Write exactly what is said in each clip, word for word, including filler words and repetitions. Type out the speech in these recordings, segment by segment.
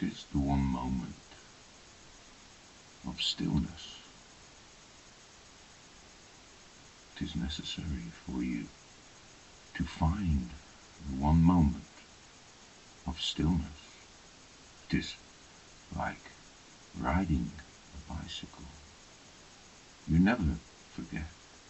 It is the one moment of stillness. It is necessary for you to find the one moment of stillness. It is like riding a bicycle. You never forget.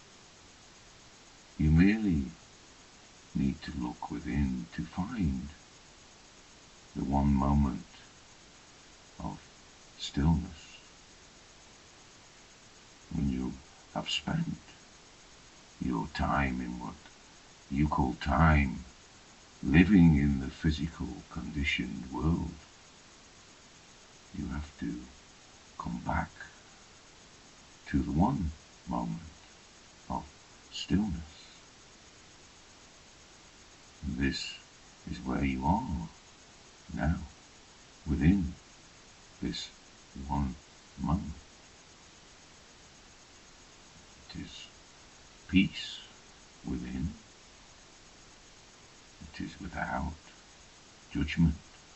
You merely need to look within to find the one moment of stillness. When you have spent your time in what you call time, living in the physical conditioned world, you have to come back to the one moment of stillness. And this is where you are now, within this one moment. It is peace within. It is without judgment.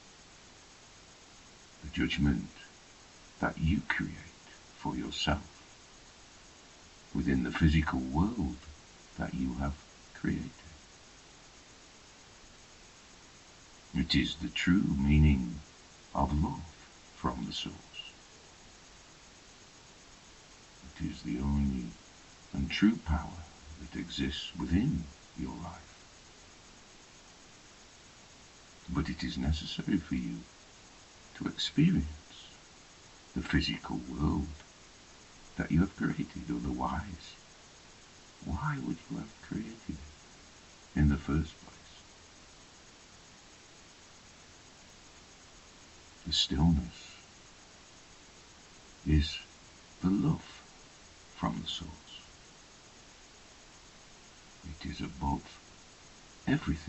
The judgment that you create for yourself within the physical world that you have created. It is the true meaning of love from the source. It is the only and true power that exists within your life. But it is necessary for you to experience the physical world that you have created. Otherwise, why would you have created it in the first place? The stillness is the love from the source. It is above everything.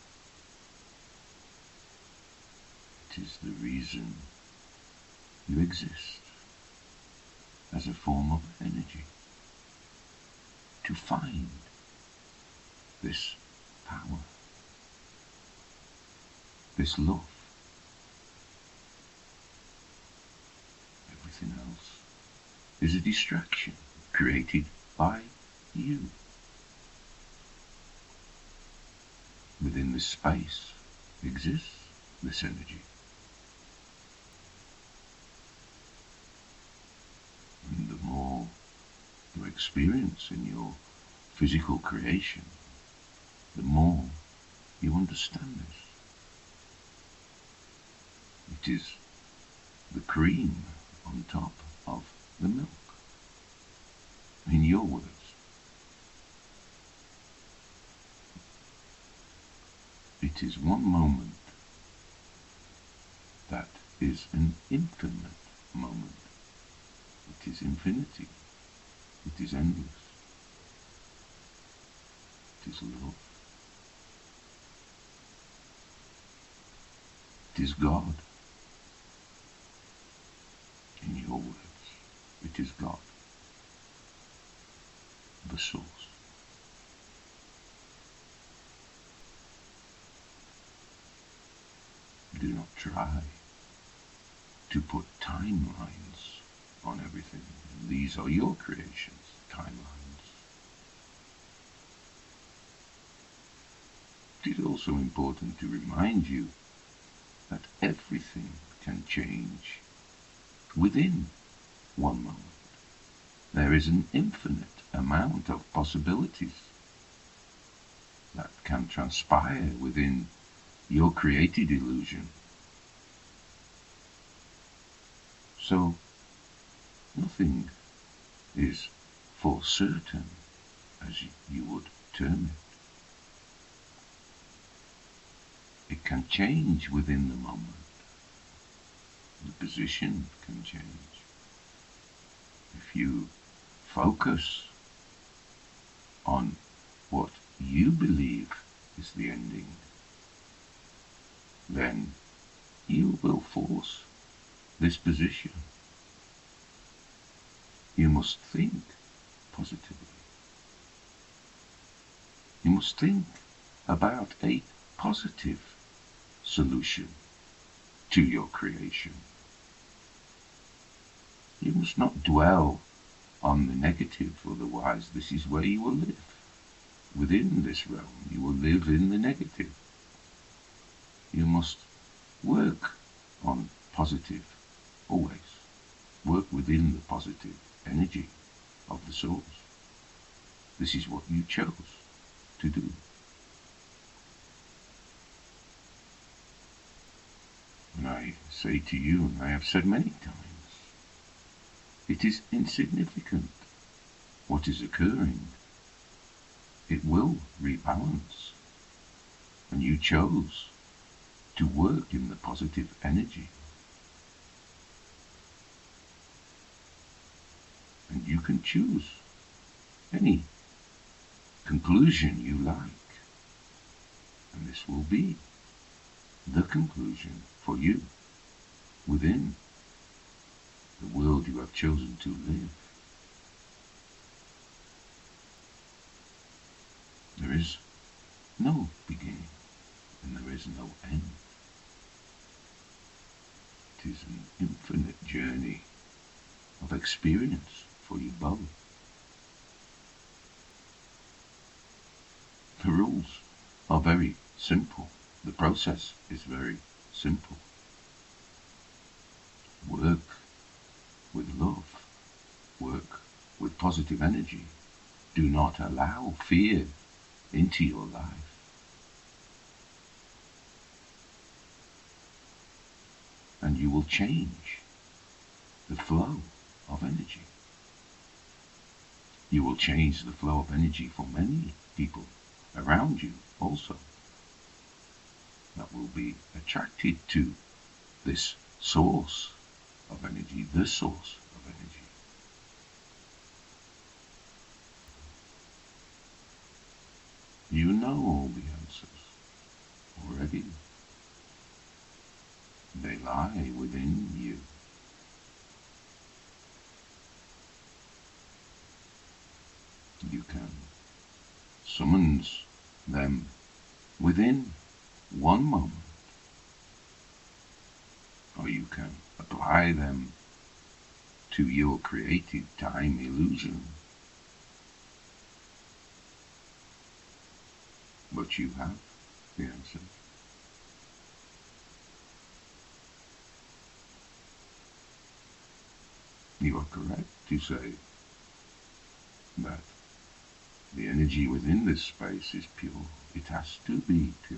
It is the reason you exist as a form of energy, to find this power, this love. Everything else is a distraction created by you. Within this space exists this energy. And the more you experience in your physical creation, the more you understand this. It is the cream on top of the milk, in your words. It is one moment that is an infinite moment. It is infinity. It is endless. It is love. It is God. In your words, it is God, the source. Do not try to put timelines on everything. These are your creations, timelines. It is also important to remind you that everything can change within one moment. There is an infinite amount of possibilities that can transpire within your created illusion. So nothing is for certain, as you would term it. It can change within the moment. The position can change. If you focus on what you believe is the ending, then you will force this position. You must think positively. You must think about a positive solution to your creation. You must not dwell on the negative, otherwise this is where you will live. Within this realm, you will live in the negative. You must work on positive, always. Work within the positive energy of the source. This is what you chose to do. And I say to you, and I have said many times, it is insignificant what is occurring. It will rebalance. And you chose to work in the positive energy. And you can choose any conclusion you like. And this will be the conclusion for you within the world you have chosen to live. There is no beginning and there is no end. It is an infinite journey of experience for you both. The rules are very simple. The process is very simple. Work with love. Work with positive energy. Do not allow fear into your life. And you will change the flow of energy. You will change the flow of energy for many people around you also, that will be attracted to this source of energy, the source of energy. You know all the answers already. They lie within you. You can summons them within one moment, or you can apply them to your created time illusion. But you have the answer. You are correct to say that the energy within this space is pure. It has to be pure.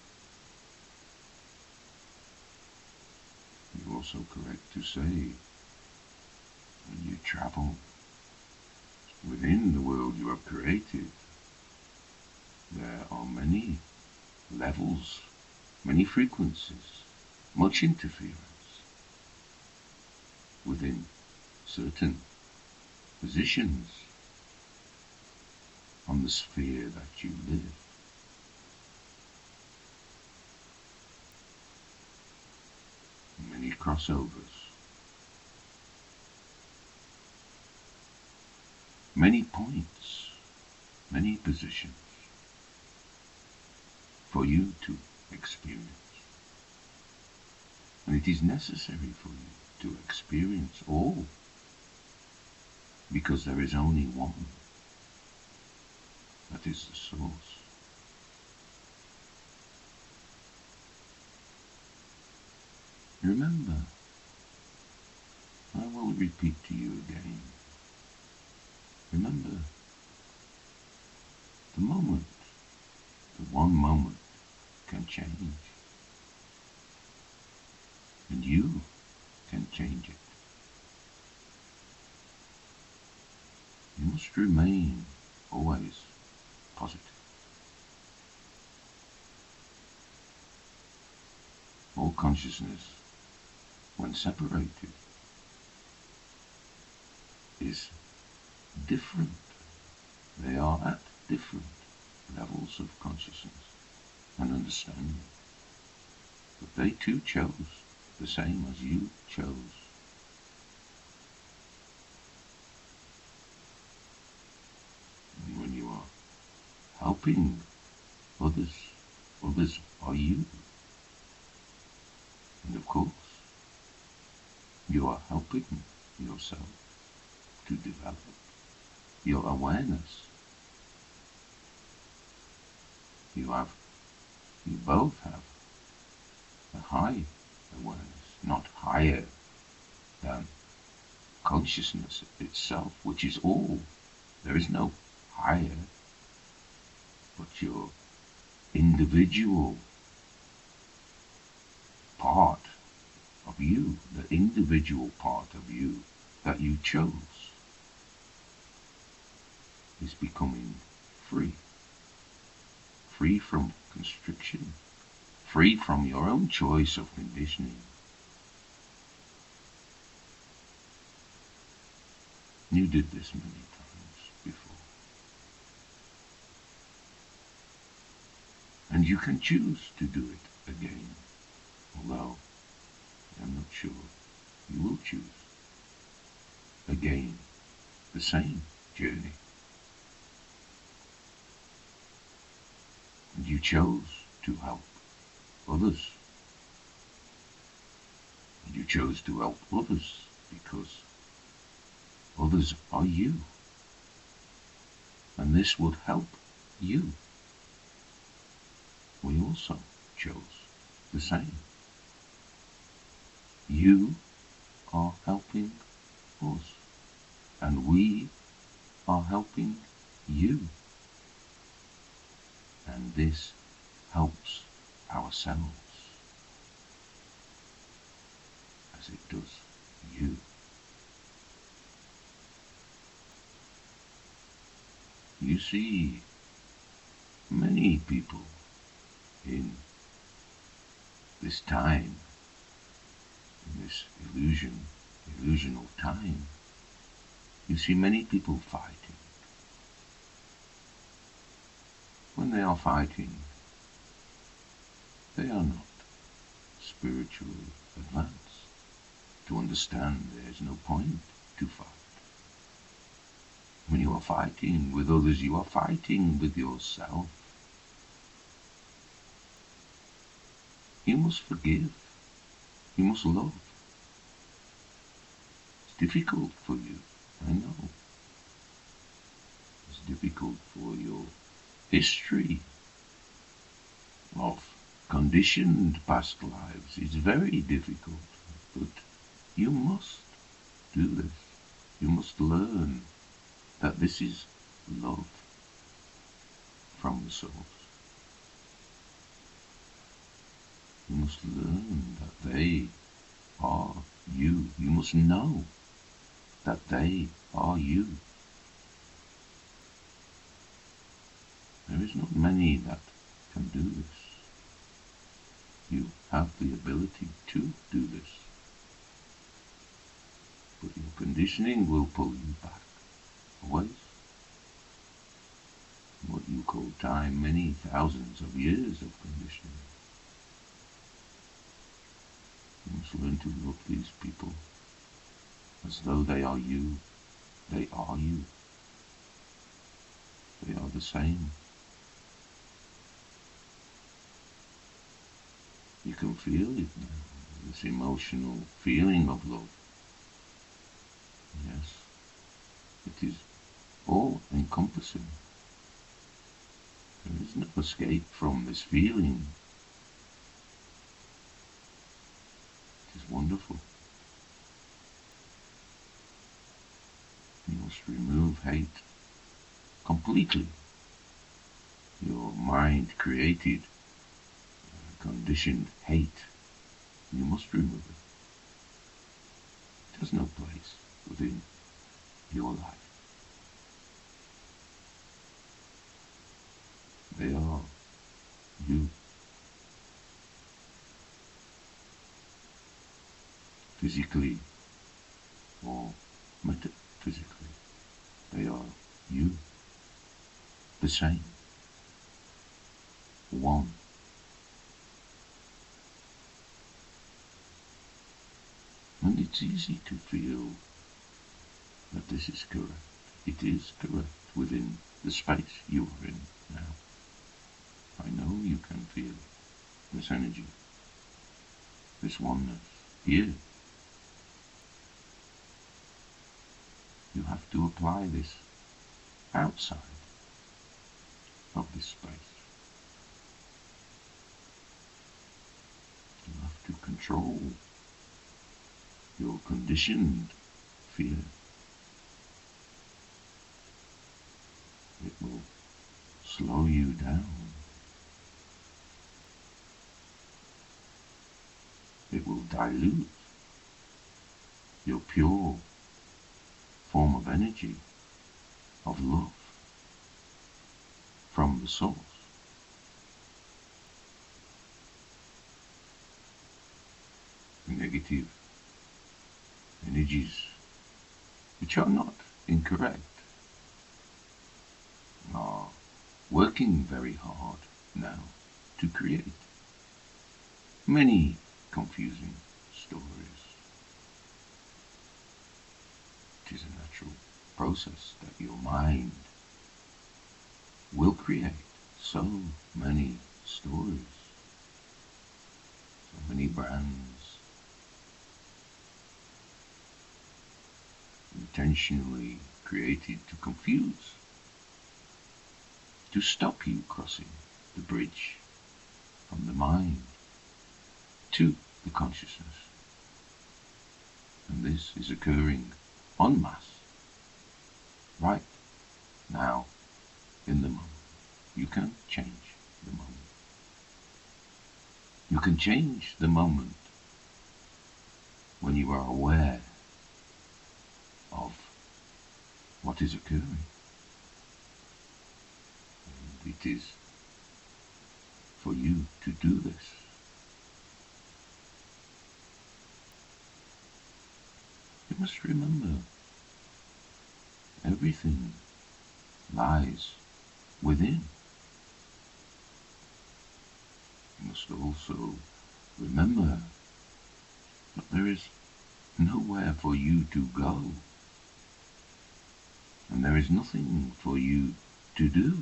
You're also correct to say when you travel within the world you have created, there are many levels, many frequencies, much interference within certain positions on the sphere that you live. Many crossovers, many points, many positions for you to experience. And it is necessary for you to experience all, because there is only one. That is the source. Remember, I will repeat to you again. Remember, the moment, the one moment can change. And you can change it. You must remain always positive. All consciousness, when separated, is different. They are at different levels of consciousness and understanding. But they too chose the same as you chose. And when you are helping others, others are you. And of course, You are helping yourself to develop your awareness. You have, you both have a high awareness, not higher than consciousness itself, which is all. There is no higher, but your individual part of you, the individual part of you that you chose, is becoming free. Free from constriction, free from your own choice of conditioning. You did this many times before. And you can choose to do it again, although I'm not sure you will choose again the same journey. And you chose to help others. And you chose to help others because others are you. And this would help you. We also chose the same. You are helping us, and we are helping you. And this helps ourselves as it does you. You see many people in this time, in this illusion, illusional time, you see many people fighting. When they are fighting, they are not spiritually advanced to understand there is no point to fight. When you are fighting with others, you are fighting with yourself. You must forgive. You must love. It's difficult for you, I know. It's difficult for your history of conditioned past lives. It's very difficult, but you must do this. You must learn that this is love from the source. You must learn that they are you. You must know that they are you. There is not many that can do this. You have the ability to do this. But your conditioning will pull you back always. What you call time, many thousands of years of conditioning. You must learn to love these people as though they are you. They are you. They are the same. You can feel it now, this emotional feeling of love. Yes, it is all encompassing. There is no escape from this feeling. It is wonderful. You must remove hate completely. Your mind created conditioned hate. You must remove it. It has no place within your life. They are you. Physically or metaphysically, they are you. The same. One. And it's easy to feel that this is correct. It is correct within the space you are in now. I know you can feel this energy, this oneness here. You have to apply this outside of this space. You have to control your conditioned fear. It will slow you down. It will dilute your pure form of energy, of love from the source. The negative energies, which are not incorrect, are working very hard now to create many confusing stories. It is a natural process that your mind will create so many stories, so many brands, intentionally created to confuse, to stop you crossing the bridge from the mind to the consciousness. And this is occurring en masse, right now, in the moment. You can change the moment. You can change the moment when you are aware of what is occurring. And it is for you to do this. You must remember, everything lies within. You must also remember that there is nowhere for you to go, and there is nothing for you to do.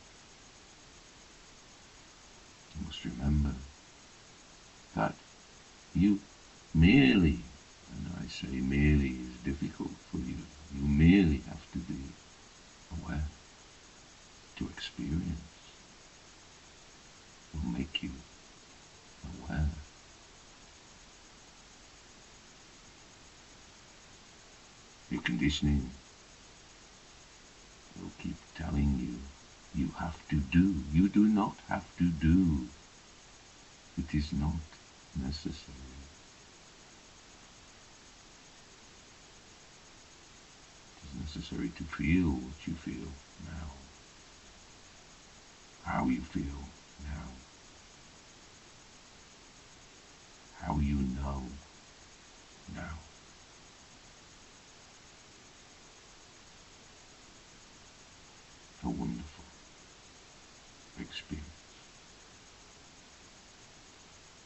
You must remember that you merely, and I say merely is difficult for you, you merely have to be aware. To experience will make you aware. Your conditioning will keep telling you, you have to do. You do not have to do. It is not necessary. It is necessary to feel what you feel now. How you feel now. How you know now. A wonderful experience.